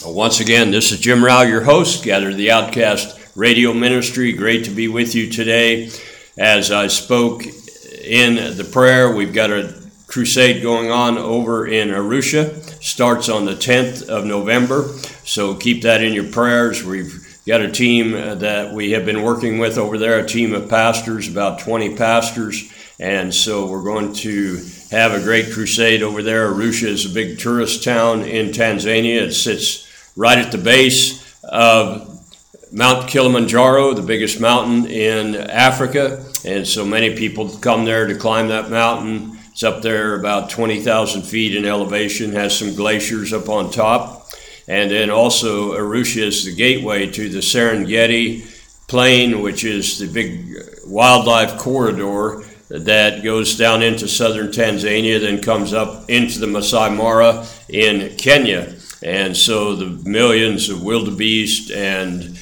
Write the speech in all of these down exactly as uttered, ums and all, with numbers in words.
Once again, this is Jim Rao, your host, Gather the Outcast Radio Ministry. Great to be with you today. As I spoke in the prayer, we've got a crusade going on over in Arusha. Starts on the tenth of November, so keep that in your prayers. We've got a team that we have been working with over there, a team of pastors, about twenty pastors, and so we're going to have a great crusade over there. Arusha is a big tourist town in Tanzania. It sits right at the base of Mount Kilimanjaro, the biggest mountain in Africa, and so many people come there to climb that mountain. It's up there about twenty thousand feet in elevation, has some glaciers up on top. And then also Arusha is the gateway to the Serengeti Plain, which is the big wildlife corridor that goes down into southern Tanzania, then comes up into the Masai Mara in Kenya. And so the millions of wildebeest and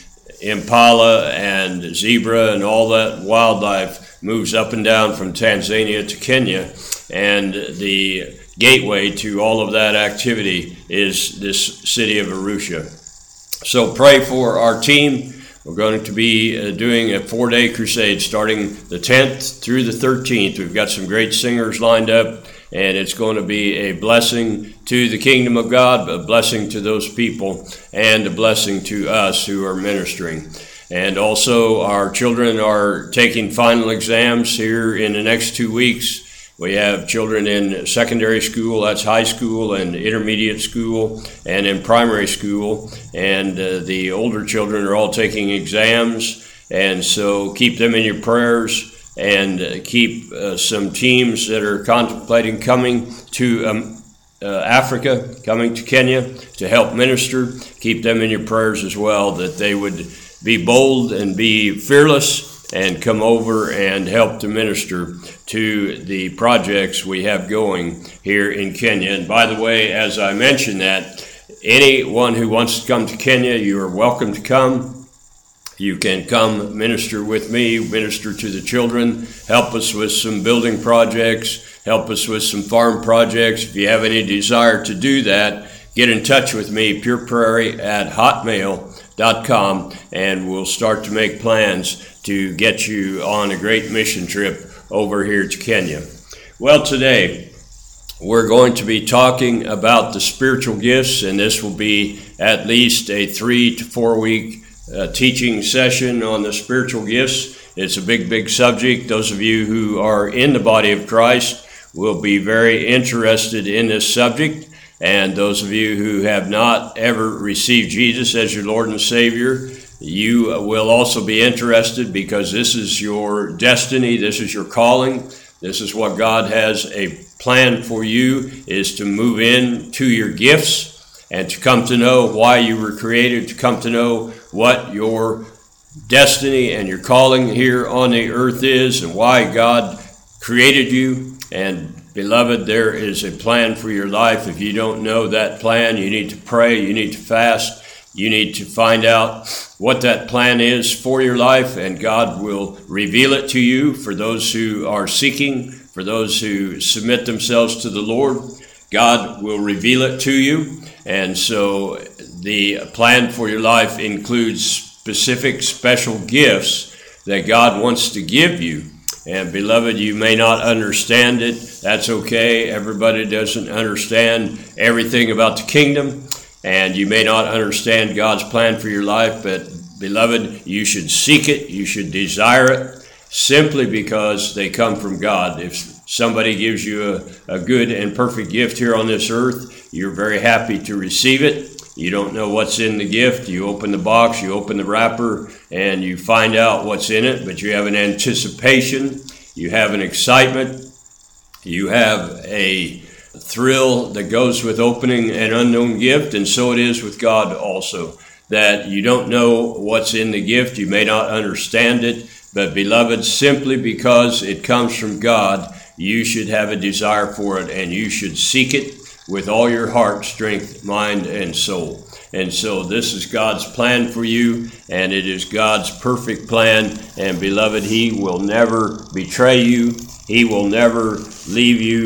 impala and zebra and all that wildlife moves up and down from Tanzania to Kenya. And the gateway to all of that activity is this city of Arusha. So pray for our team. We're going to be uh, doing a four-day crusade starting the tenth through the thirteenth. We've got some great singers lined up, and it's going to be a blessing to the kingdom of God, a blessing to those people, and a blessing to us who are ministering. And also our children are taking final exams here in the next two weeks. We have children in secondary school, that's high school and intermediate school, and in primary school. And uh, the older children are all taking exams. And so keep them in your prayers, and uh, keep uh, some teams that are contemplating coming to um, uh, Africa, coming to Kenya to help minister. Keep them in your prayers as well, that they would be bold and be fearless and come over and help to minister to the projects we have going here in Kenya. And by the way, as I mentioned that, anyone who wants to come to Kenya, you are welcome to come. You can come minister with me, minister to the children, help us with some building projects, help us with some farm projects. If you have any desire to do that, get in touch with me, pureprairie at hotmail dot com, and we'll start to make plans to get you on a great mission trip over here to Kenya. Well, today we're going to be talking about the spiritual gifts, and this will be at least a three to four week uh, teaching session on the spiritual gifts. It's a big, big subject. Those of you who are in the body of Christ will be very interested in this subject. And those of you who have not ever received Jesus as your Lord and Savior, you will also be interested, because this is your destiny, this is your calling, this is what God has a plan for you, is to move in to your gifts and to come to know why you were created, to come to know what your destiny and your calling here on the earth is, and why God created you. And beloved, there is a plan for your life. If you don't know that plan, you need to pray, you need to fast, you need to find out what that plan is for your life, and God will reveal it to you. For those who are seeking, for those who submit themselves to the Lord, God will reveal it to you. And so the plan for your life includes specific special gifts that God wants to give you. And beloved, you may not understand it. That's okay. Everybody doesn't understand everything about the kingdom, and you may not understand God's plan for your life, but beloved, you should seek it, you should desire it, simply because they come from God. If somebody gives you a, a good and perfect gift here on this earth, you're very happy to receive it. You don't know what's in the gift. You open the box, you open the wrapper, and you find out what's in it, but you have an anticipation, you have an excitement, you have a thrill that goes with opening an unknown gift. And so it is with God also, that you don't know what's in the gift, you may not understand it, but beloved, simply because it comes from God, you should have a desire for it, and you should seek it with all your heart, strength, mind, and soul. And so this is God's plan for you, and it is God's perfect plan. And beloved, He will never betray you. He will never leave you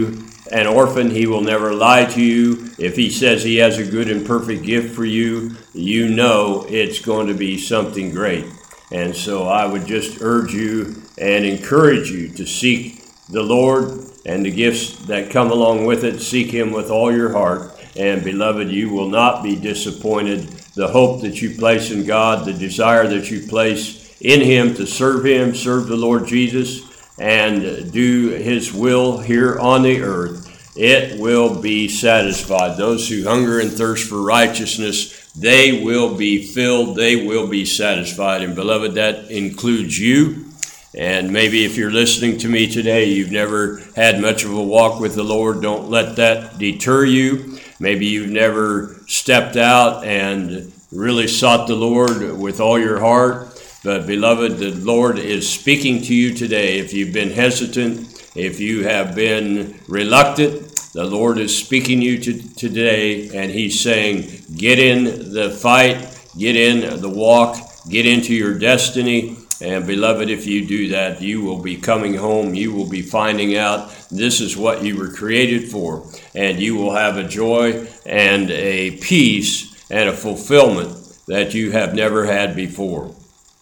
an orphan, he will never lie to you. If he says he has a good and perfect gift for you, you know it's going to be something great. And so I would just urge you and encourage you to seek the Lord and the gifts that come along with it. Seek him with all your heart. And beloved, you will not be disappointed. The hope that you place in God, the desire that you place in him to serve him, serve the Lord Jesus, and do his will here on the earth, it will be satisfied. Those who hunger and thirst for righteousness, they will be filled, they will be satisfied. And beloved, that includes you. And maybe if you're listening to me today, you've never had much of a walk with the Lord, don't let that deter you. Maybe you've never stepped out and really sought the Lord with all your heart. But beloved, the Lord is speaking to you today. If you've been hesitant, if you have been reluctant, the Lord is speaking to you to, today, and he's saying, get in the fight, get in the walk, get into your destiny. And beloved, if you do that, you will be coming home. You will be finding out this is what you were created for. And you will have a joy and a peace and a fulfillment that you have never had before.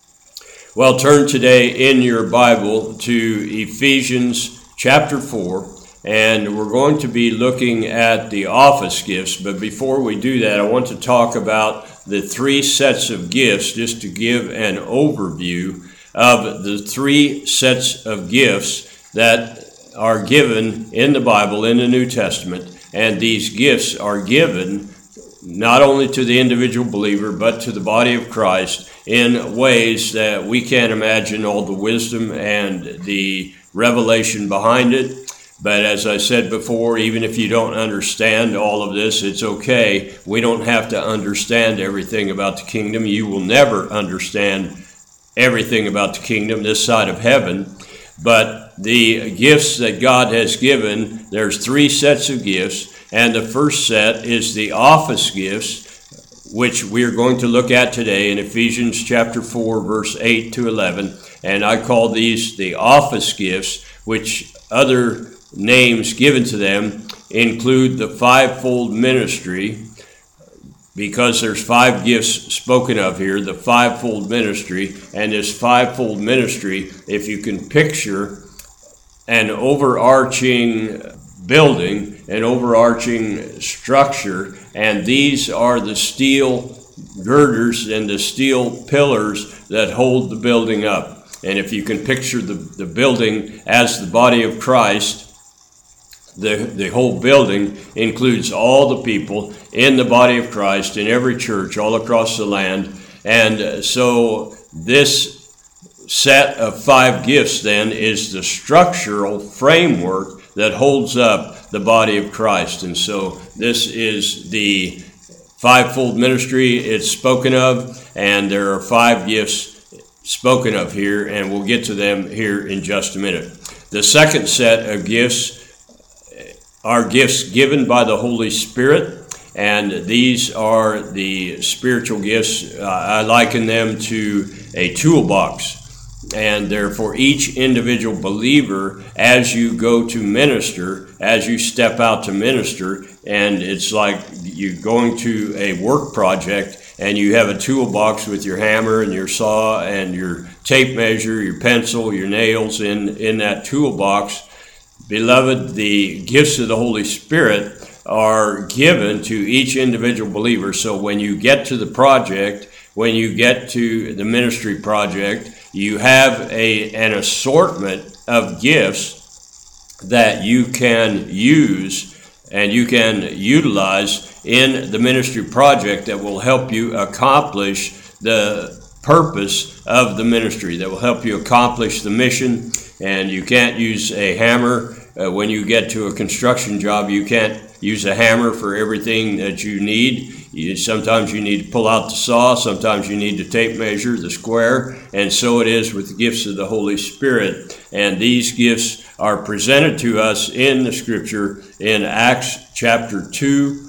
Well, turn today in your Bible to Ephesians chapter four, and we're going to be looking at the office gifts. But before we do that, I want to talk about the three sets of gifts, just to give an overview of the three sets of gifts that are given in the Bible, in the New Testament. And these gifts are given not only to the individual believer, but to the body of Christ in ways that we can't imagine all the wisdom and the revelation behind it. But as I said before, even if you don't understand all of this, it's okay. We don't have to understand everything about the kingdom. You will never understand everything about the kingdom this side of heaven. But the gifts that God has given, there's three sets of gifts. And the first set is the office gifts, which we are going to look at today in Ephesians chapter four, verse eight to eleven. And I call these the office gifts, which other names given to them include the fivefold ministry, because there's five gifts spoken of here, the fivefold ministry. And this fivefold ministry, if you can picture an overarching building, an overarching structure, and these are the steel girders and the steel pillars that hold the building up. And if you can picture the, the building as the body of Christ, the, the whole building includes all the people in the body of Christ in every church all across the land. And so this set of five gifts then is the structural framework that holds up the body of Christ. And so this is the fivefold ministry it's spoken of, and there are five gifts spoken of here, and we'll get to them here in just a minute. The second set of gifts are gifts given by the Holy Spirit, and these are the spiritual gifts. Uh, I liken them to a toolbox. And they're for each individual believer as you go to minister, as you step out to minister. And it's like you're going to a work project and you have a toolbox with your hammer and your saw and your tape measure, your pencil, your nails in, in that toolbox. Beloved, the gifts of the Holy Spirit are given to each individual believer. So when you get to the project, when you get to the ministry project, you have a an assortment of gifts that you can use and you can utilize in the ministry project that will help you accomplish the purpose of the ministry, that will help you accomplish the mission. And you can't use a hammer. Uh, when you get to a construction job, you can't use a hammer for everything that you need. You, sometimes you need to pull out the saw, sometimes you need to tape measure the square, and so it is with the gifts of the Holy Spirit. And these gifts are presented to us in the scripture in Acts chapter two,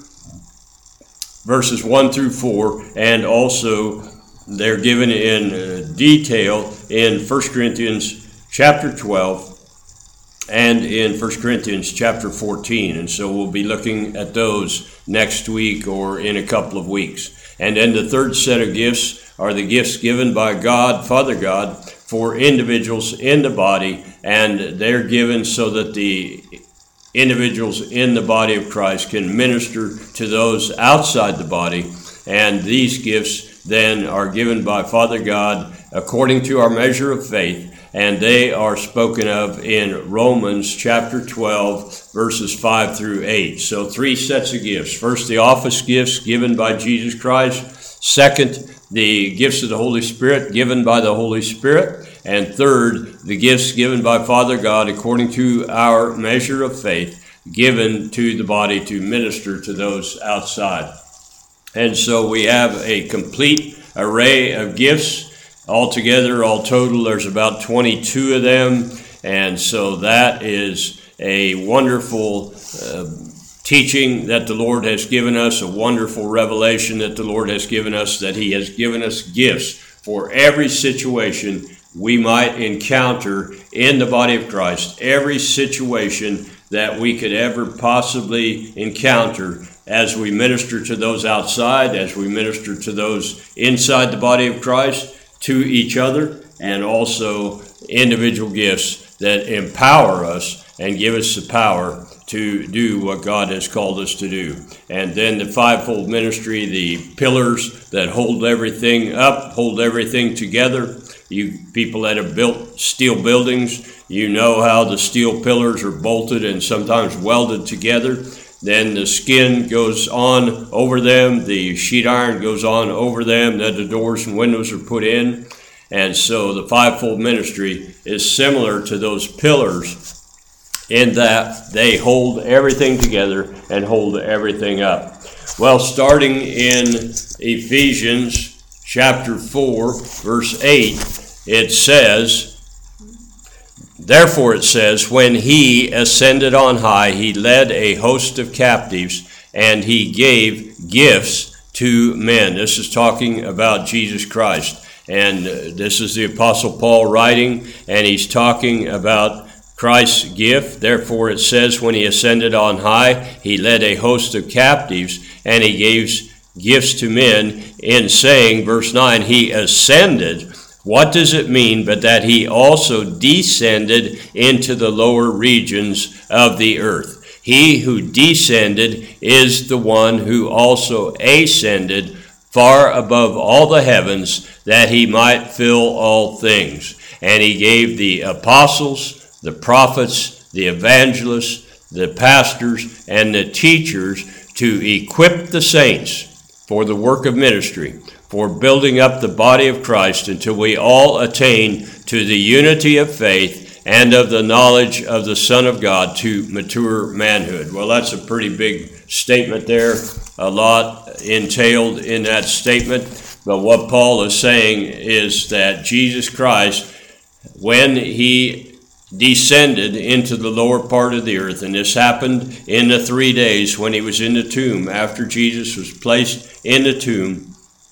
verses one through four, and also they're given in uh, detail in First Corinthians chapter twelve, and in First Corinthians chapter fourteen. And so we'll be looking at those next week or in a couple of weeks. And then the third set of gifts are the gifts given by God, Father God, for individuals in the body, and they're given so that the individuals in the body of Christ can minister to those outside the body. And these gifts then are given by Father God according to our measure of faith, and they are spoken of in Romans chapter twelve, verses five through eight. So three sets of gifts. First, the office gifts given by Jesus Christ. Second, the gifts of the Holy Spirit given by the Holy Spirit. And third, the gifts given by Father God according to our measure of faith, given to the body to minister to those outside. And so we have a complete array of gifts. Altogether, all total, there's about twenty-two of them. And so that is a wonderful uh, teaching that the Lord has given us, a wonderful revelation that the Lord has given us, that He has given us gifts for every situation we might encounter in the body of Christ, every situation that we could ever possibly encounter as we minister to those outside, as we minister to those inside the body of Christ, to each other, and also individual gifts that empower us and give us the power to do what God has called us to do. And then the fivefold ministry, the pillars that hold everything up, hold everything together. You people that have built steel buildings, you know how the steel pillars are bolted and sometimes welded together. Then the skin goes on over them, the sheet iron goes on over them, then the doors and windows are put in. And so the fivefold ministry is similar to those pillars in that they hold everything together and hold everything up. Well, starting in Ephesians chapter four, verse eight, it says, therefore it says, when He ascended on high, He led a host of captives, and He gave gifts to men. This is talking about Jesus Christ. And this is the Apostle Paul writing, and he's talking about Christ's gift. Therefore it says, when He ascended on high, He led a host of captives, and He gave gifts to men, in saying, verse nine, He ascended. What does it mean but that He also descended into the lower regions of the earth? He who descended is the one who also ascended far above all the heavens, that He might fill all things. And He gave the apostles, the prophets, the evangelists, the pastors, and the teachers to equip the saints for the work of ministry, for building up the body of Christ until we all attain to the unity of faith and of the knowledge of the Son of God, to mature manhood. Well, that's a pretty big statement there, a lot entailed in that statement. But what Paul is saying is that Jesus Christ, when He descended into the lower part of the earth, and this happened in the three days when He was in the tomb, after Jesus was placed in the tomb,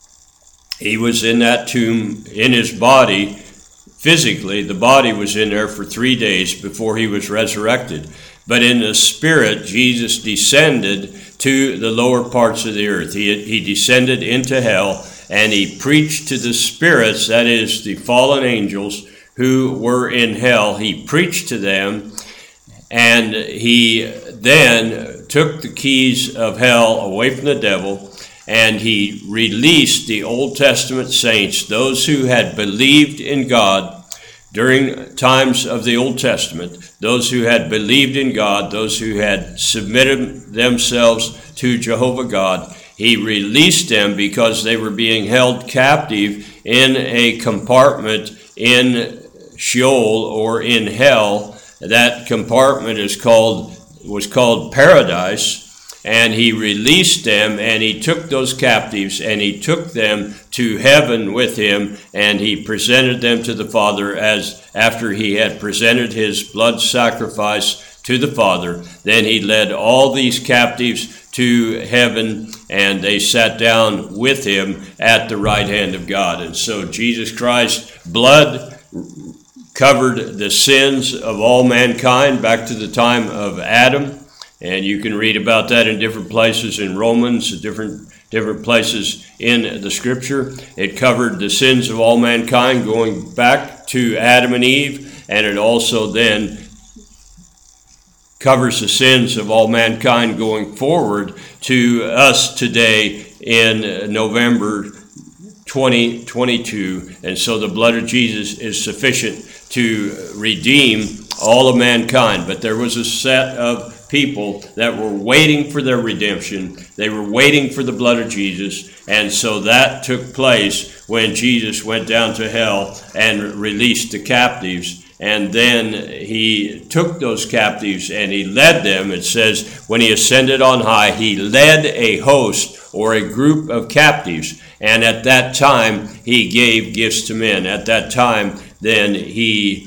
He was in that tomb in His body. Physically, the body was in there for three days before He was resurrected. But in the spirit, Jesus descended to the lower parts of the earth. He, he descended into hell, and He preached to the spirits, that is, the fallen angels who were in hell. He preached to them, and He then took the keys of hell away from the devil, and He released the Old Testament saints, those who had believed in God during times of the Old Testament, those who had believed in God, those who had submitted themselves to Jehovah God. He released them because they were being held captive in a compartment in Sheol, or in hell. That compartment is called was called paradise. And He released them, and He took those captives, and He took them to heaven with Him, and He presented them to the Father, as after He had presented His blood sacrifice to the Father. Then He led all these captives to heaven, and they sat down with Him at the right hand of God. And so Jesus Christ's blood covered the sins of all mankind back to the time of Adam. And you can read about that in different places in Romans, different different places in the Scripture. It covered the sins of all mankind going back to Adam and Eve, and it also then covers the sins of all mankind going forward to us today in November twenty twenty-two. And so the blood of Jesus is sufficient to redeem all of mankind. But there was a set of people that were waiting for their redemption. They were waiting for the blood of Jesus. And so that took place when Jesus went down to hell and released the captives. And then he took those captives and he led them. It says when he ascended on high, he led a host or a group of captives. And at that time, he gave gifts to men. At that time, then he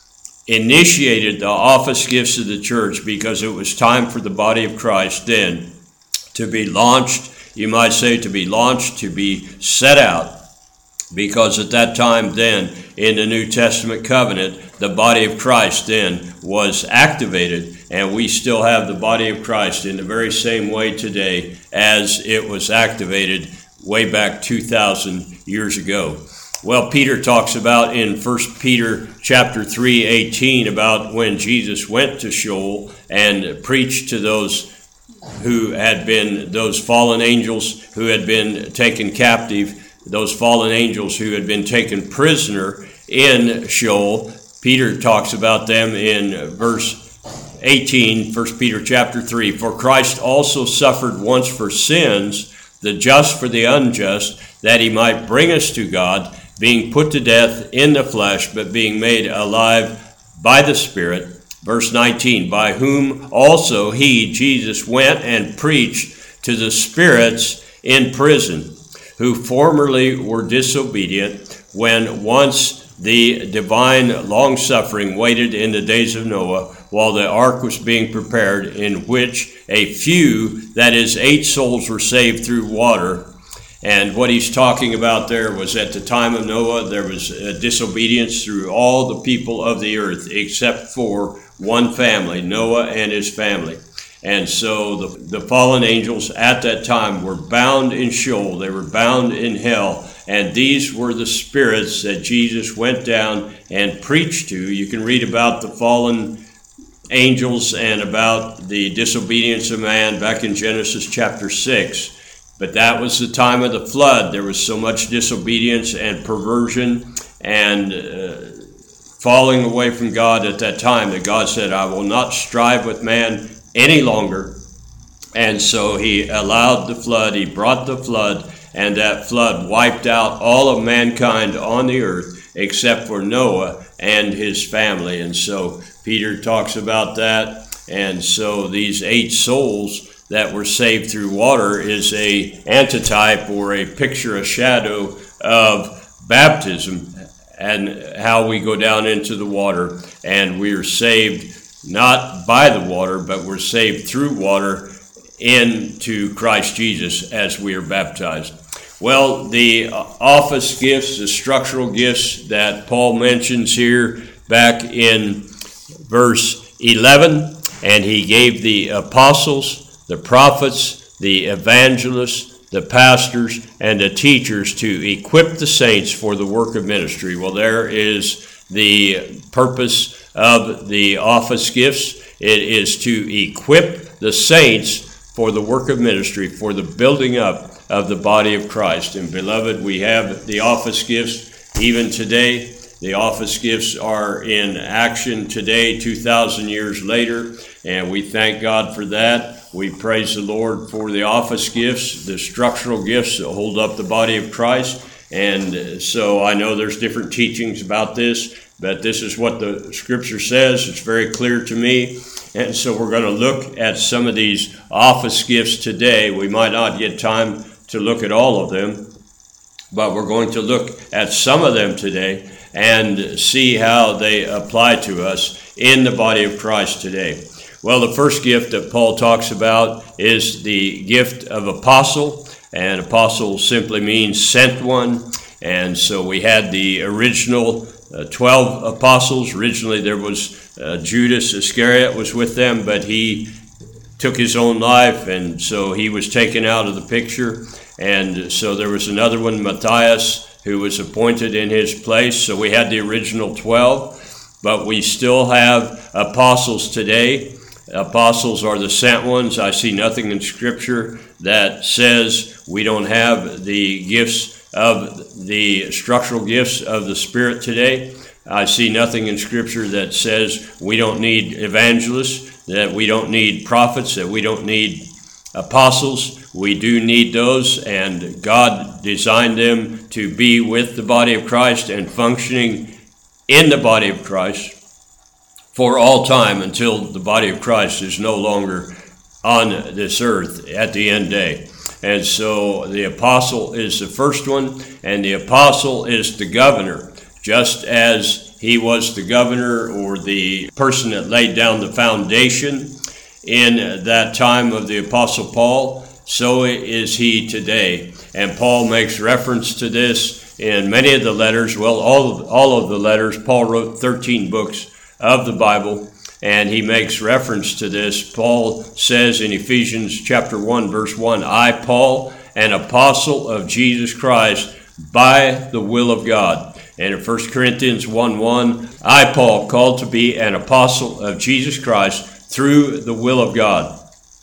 initiated the office gifts of the church, because it was time for the body of Christ then to be launched, you might say to be launched, to be set out. Because at that time then, in the New Testament covenant, the body of Christ then was activated, and we still have the body of Christ in the very same way today as it was activated way back two thousand years ago. Well, Peter talks about in First Peter chapter three eighteen about when Jesus went to Sheol and preached to those who had been, those fallen angels who had been taken captive, those fallen angels who had been taken prisoner in Sheol. Peter talks about them in verse eighteen, First Peter chapter three. For Christ also suffered once for sins, the just for the unjust, that he might bring us to God, being put to death in the flesh, but being made alive by the Spirit. Verse nineteen, by whom also he, Jesus, went and preached to the spirits in prison, who formerly were disobedient, when once the divine long-suffering waited in the days of Noah, while the ark was being prepared, in which a few, that is, eight souls, were saved through water. And what he's talking about there was at the time of Noah, there was uh, disobedience through all the people of the earth, except for one family, Noah and his family. And so the, the fallen angels at that time were bound in Sheol. They were bound in hell. And these were the spirits that Jesus went down and preached to. You can read about the fallen angels and about the disobedience of man back in Genesis chapter six. But that was the time of the flood. There was so much disobedience and perversion and uh, falling away from God at that time that God said, I will not strive with man any longer. And so he allowed the flood. He brought the flood, and that flood wiped out all of mankind on the earth except for Noah and his family. And so Peter talks about that. And so these eight souls that were saved through water is a antitype or a picture, a shadow of baptism and how we go down into the water, and we are saved not by the water, but we're saved through water into Christ Jesus as we are baptized. Well, the office gifts, the structural gifts that Paul mentions here back in verse eleven, and he gave the apostles, the prophets, the evangelists, the pastors, and the teachers to equip the saints for the work of ministry. Well, there is the purpose of the office gifts. It is to equip the saints for the work of ministry, for the building up of the body of Christ. And beloved, we have the office gifts even today. The office gifts are in action today, two thousand years later, and we thank God for that. We praise the Lord for the office gifts, the structural gifts that hold up the body of Christ. And so I know there's different teachings about this, but this is what the Scripture says. It's very clear to me. And so we're going to look at some of these office gifts today. We might not get time to look at all of them, but we're going to look at some of them today and see how they apply to us in the body of Christ today. Well, the first gift that Paul talks about is the gift of apostle, and apostle simply means sent one. And so we had the original uh, twelve apostles. Originally there was uh, Judas Iscariot was with them, but he took his own life, and so he was taken out of the picture. And so there was another one, Matthias, who was appointed in his place. So we had the original twelve, but we still have apostles today. Apostles are the sent ones. I see nothing in Scripture that says we don't have the gifts of the structural gifts of the Spirit today. I see nothing in Scripture that says we don't need evangelists, that we don't need prophets, that we don't need apostles. We do need those, and God designed them to be with the body of Christ and functioning in the body of Christ for all time until the body of Christ is no longer on this earth at the end day. And so the apostle is the first one, and the apostle is the governor, just as he was the governor or the person that laid down the foundation in that time of the Apostle Paul. So is he today. And Paul makes reference to this in many of the letters. Well, all of, all of the letters. Paul wrote thirteen books of the Bible, and he makes reference to this. Paul says in Ephesians chapter one, verse one, I, Paul, an apostle of Jesus Christ, by the will of God. And in First Corinthians one one, I, Paul, called to be an apostle of Jesus Christ through the will of God.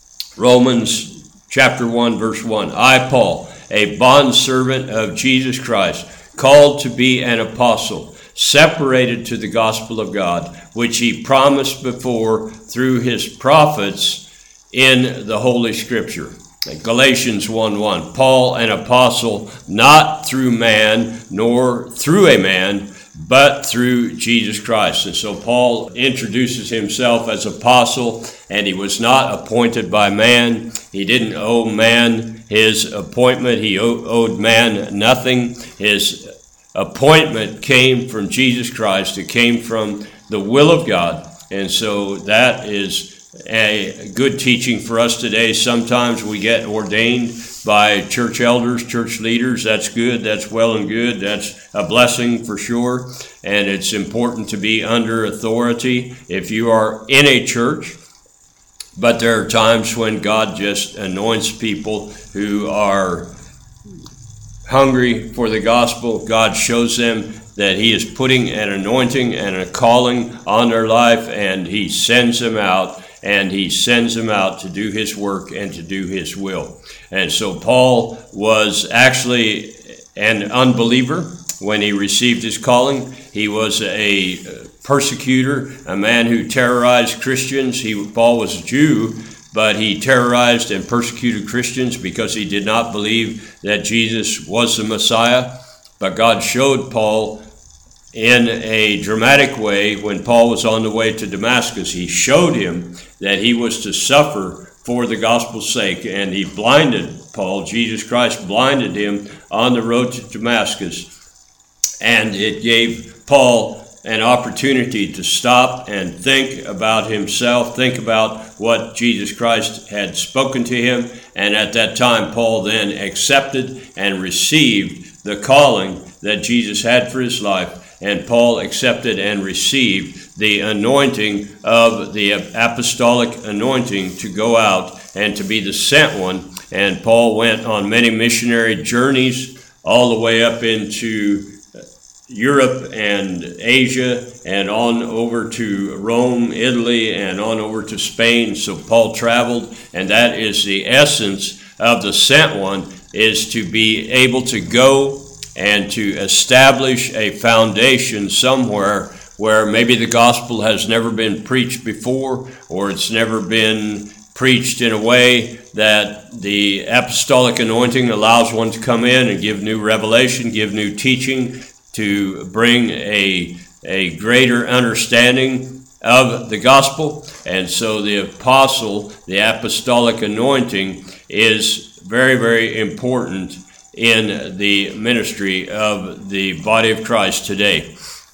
Romans chapter one, verse one, I, Paul, a bondservant of Jesus Christ, called to be an apostle, separated to the gospel of God, which he promised before through his prophets in the Holy Scripture. Galatians one one, Paul, an apostle, not through man, nor through a man, but through Jesus Christ. And so Paul introduces himself as apostle, and he was not appointed by man. He didn't owe man his appointment. He owed man nothing. His appointment came from Jesus Christ. It came from the will of God. And so that is a good teaching for us today. Sometimes we get ordained by church elders, church leaders. That's good. That's well and good. That's a blessing for sure. And it's important to be under authority if you are in a church. But there are times when God just anoints people who are hungry for the gospel. God shows them that he is putting an anointing and a calling on their life, and he sends them out. And he sends them out to do his work and to do his will. And so Paul was actually an unbeliever when he received his calling. He was a persecutor, a man who terrorized Christians. He, Paul was a Jew, but he terrorized and persecuted Christians because he did not believe that Jesus was the Messiah. But God showed Paul in a dramatic way when Paul was on the way to Damascus. He showed him that he was to suffer for the gospel's sake, and he blinded Paul. Jesus Christ blinded him on the road to Damascus, and it gave Paul an opportunity to stop and think about himself, think about what Jesus Christ had spoken to him. And at that time, Paul then accepted and received the calling that Jesus had for his life. And Paul accepted and received the anointing of the apostolic anointing to go out and to be the sent one. And Paul went on many missionary journeys all the way up into Europe and Asia and on over to Rome, Italy, and on over to Spain. So Paul traveled, and that is the essence of the sent one, is to be able to go and to establish a foundation somewhere where maybe the gospel has never been preached before, or it's never been preached in a way that the apostolic anointing allows one to come in and give new revelation, give new teaching, to bring a, a greater understanding of the gospel. And so the apostle, the apostolic anointing, is very, very important in the ministry of the body of Christ today.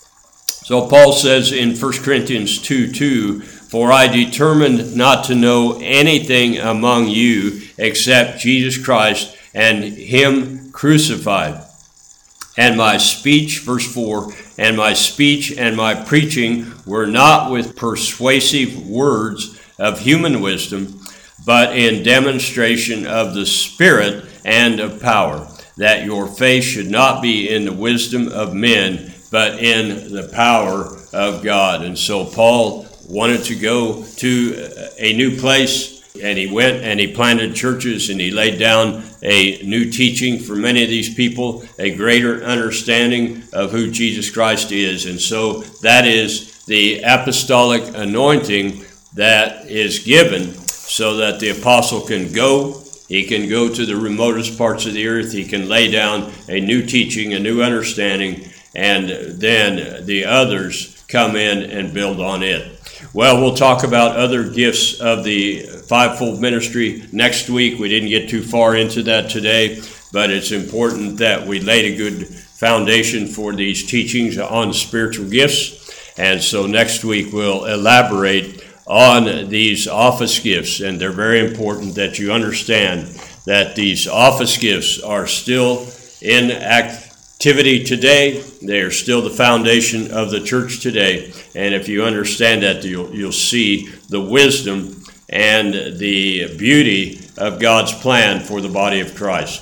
So Paul says in First Corinthians two two, for I determined not to know anything among you except Jesus Christ and him crucified. And my speech, verse four, and my speech and my preaching were not with persuasive words of human wisdom, but in demonstration of the Spirit and of power, that your faith should not be in the wisdom of men, but in the power of God. And so Paul wanted to go to a new place, and he went and he planted churches, and he laid down a new teaching for many of these people, a greater understanding of who Jesus Christ is. And so that is the apostolic anointing that is given so that the apostle can go. He can go to the remotest parts of the earth. He can lay down a new teaching, a new understanding, and then the others come in and build on it. Well, we'll talk about other gifts of the fivefold ministry next week. We didn't get too far into that today, but it's important that we laid a good foundation for these teachings on spiritual gifts. And so next week we'll elaborate on these office gifts, and they're very important that you understand that these office gifts are still in activity today. They are still the foundation of the church today, and if you understand that, you'll, you'll see the wisdom and the beauty of God's plan for the body of Christ.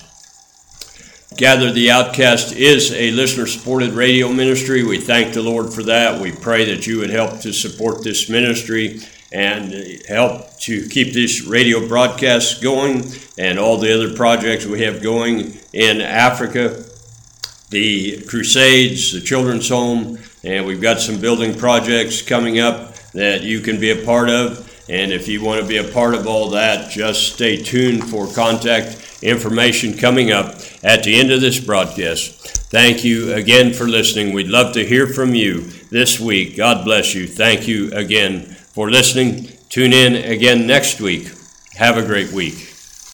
Gather the Outcast is a listener-supported radio ministry. We thank the Lord for that. We pray that you would help to support this ministry and help to keep this radio broadcast going and all the other projects we have going in Africa, the Crusades, the Children's Home, and we've got some building projects coming up that you can be a part of. And if you want to be a part of all that, just stay tuned for contact information coming up at the end of this broadcast. Thank you again for listening. We'd love to hear from you this week. God bless you. Thank you again for listening. Tune in again next week. Have a great week.